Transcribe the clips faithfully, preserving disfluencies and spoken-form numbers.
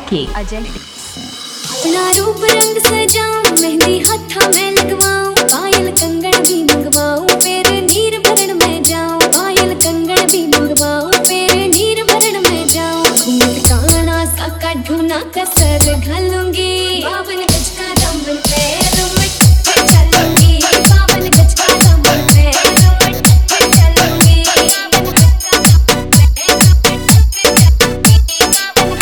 के अजय। अपना रूप रंग सजाऊं, मेहंदी हाथा में लगवाऊं, पायल कंगन भी मंगवाऊं, फिर नीर भरण में जाऊं, पायल कंगन भी मंगवाऊं, फिर नीर भरण में जाऊं, घूंघट काना सा काढूं कसर घालूंगी, बावन गज का दामन पे रुमट के चलूंगी, बावन गज का दामन पे रुमट के चलूंगी, बावन गज का दामन पे रुमट के चलूंगी, बावन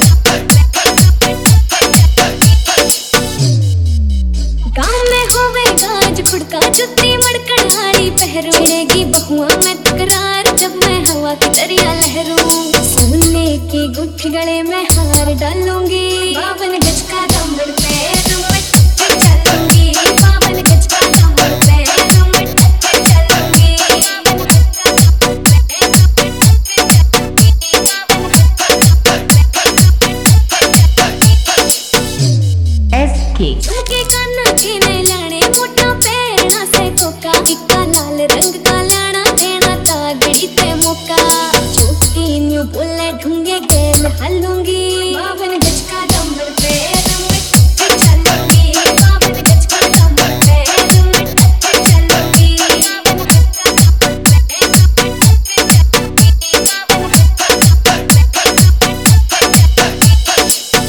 गाँव में होवे गाज खुड़का जुत्ती मड़कड़ हाड़ी पहरू, मिलेगी बहुआ में तकरार जब मैं हवा की दरिया लहरूं, सोने की गुट्ठी गले में हार डालूंगी, बावन गज का दामन पे रुमट के चलूंगी, बावन गज का दामन पे रुमट के चलूंगी, बावन गज का दामन पे रुमट के चलूंगी, बावन गज का दामन पे एस के झुमके काना के ने लाने मोटा पैरना से धोखा, टिक्का लाल रंग का लाना देना तागड़ी ते मौका, चोटी न्यू बोले ढूंगे गेल हलूंगी, बावन गज का दामन पे रुमट के चलूंगी, बावन गज का दामन पे रुमट के चलूंगी, बावन गज का दामन पे रुमट के चलूंगी, बावन गज का दामन पे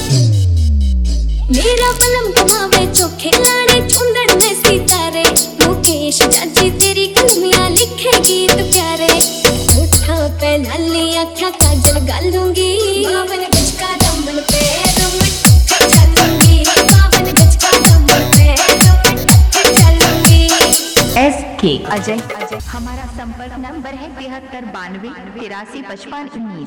मेरा बलम घुमावे चोखे लाड़े चुंदड़ में सितारे, मुकेश जाजी तेरी कलमियां लिखे गीत प्यारे, होठा पे लाली आँखा काजल गालूंगी, बावन गज का दामन पे रुमट के चलूंगी, बावन गज का दामन पे रुमट के चलूंगी। एस के अजय। हमारा संपर्क नंबर है तिहत्तर बानवे तिरासी पचपन उन्नीस।